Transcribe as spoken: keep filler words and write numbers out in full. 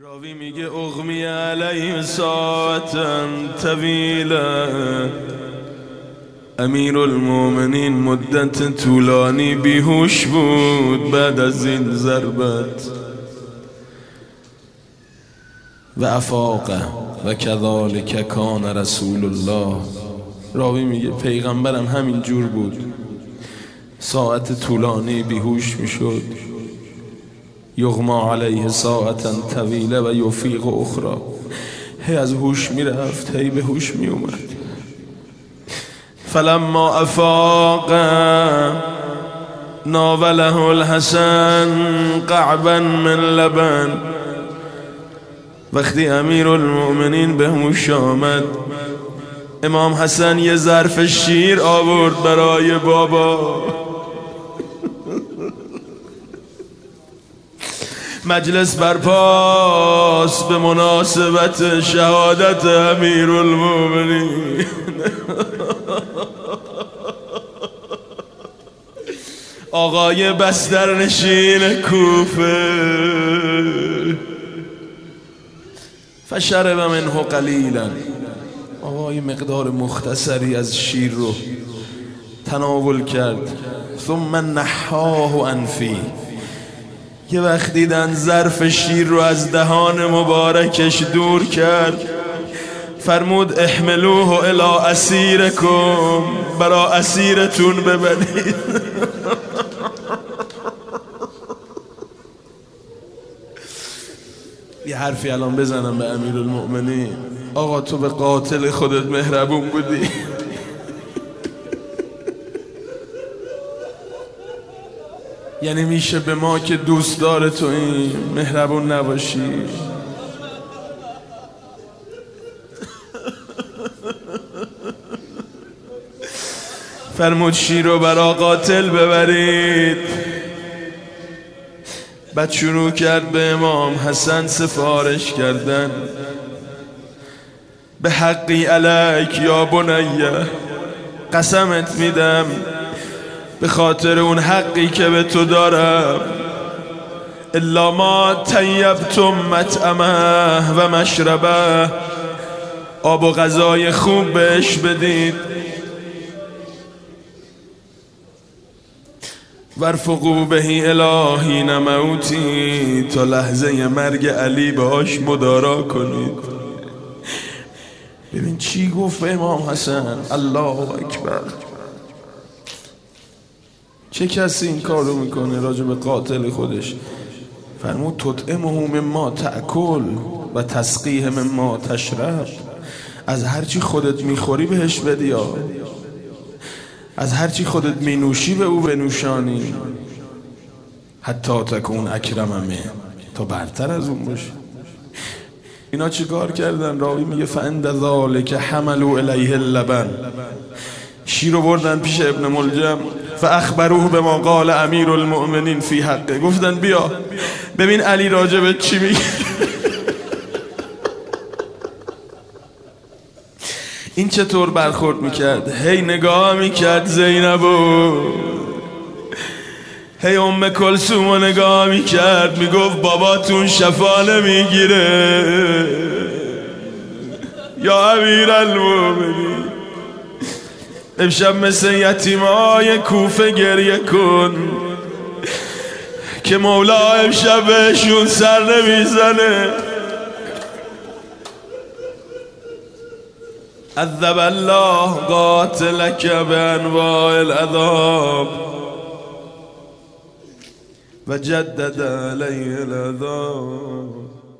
راوی میگه اغمی علیه ساعتا طویله، امیر المومنین مدت طولانی بیهوش بود بعد از این ضربت و افاقه و کذالک کان رسول الله. راوی میگه پیغمبرم همین جور بود، ساعت طولانی بیهوش میشد، یغما علیه ساعتا طویله و یفیق اخرى، هی از هوش میرفت هی به هوش میومد. فلما افاق ناوله الحسن قعبا من لبن، وقتی امیر المؤمنین به هوش آمد امام حسن یه ظرف شیر آورد برای بابا. مجلس برپاس به مناسبت شهادت امیر المؤمنین. آقای بسترنشین کوفه فشرب منه قلیلا، آقای مقدار مختصری از شیر رو تناول کرد. ثم نحاه انفی، یه وقت دیدن ظرف شیر رو از دهان مبارکش دور کرد، فرمود احملوه الی اسیرکم، برا اسیرتون ببرید. یه حرفی الان بزنم به امیر المؤمنین، آقا تو به قاتل خودت مهربون بودی؟ یعنی میشه به ما که دوست داره تو این مهربون نباشی؟ فرمود شیر رو برا قاتل ببرید. بعد شروع کرد به امام حسن سفارش کردن، به حقی علیک یا بنیه، قسمت میدم به خاطر اون حقی که به تو دارم، الا ما طیبتم مطعمه و مشربه، آب و غذای خوب بهش بدید، ورفقوا بهی الهین موتی، تا لحظه مرگ علی باش مدارا کنید. ببین چی گفت امام حسن، الله اکبر. چه کسی این کار رو میکنه راجع به قاتل خودش؟ فرمود تطعمه مما تأکل و تسقیه مما تشرب، از هرچی خودت میخوری بهش بدی، از هرچی خودت مینوشی به او بنوشانی، حتی تکون اکرم منه، تا برتر از اون باشه. اینا چی کار کردن؟ راوی میگه فعند ذالک حملوا الیه اللبن، شیر رو بردن پیش ابن ملجم، فاخبروه بما قال امیر المؤمنین فی حقه، گفتن بیا ببین علی راجبت چی میگه. این چطور برخورد میکرد؟ هی نگاه میکرد زینبو، هی ام کلثومو نگاه میکرد، میگفت باباتون شفا نمیگیره یا امیر المؤمنین، امشب مثل یتیمای کوفه گریه کن که مولا امشب بهشون سر نمیزنه. عذب الله قاتلک بانواع العذاب و جدد علیه العذاب.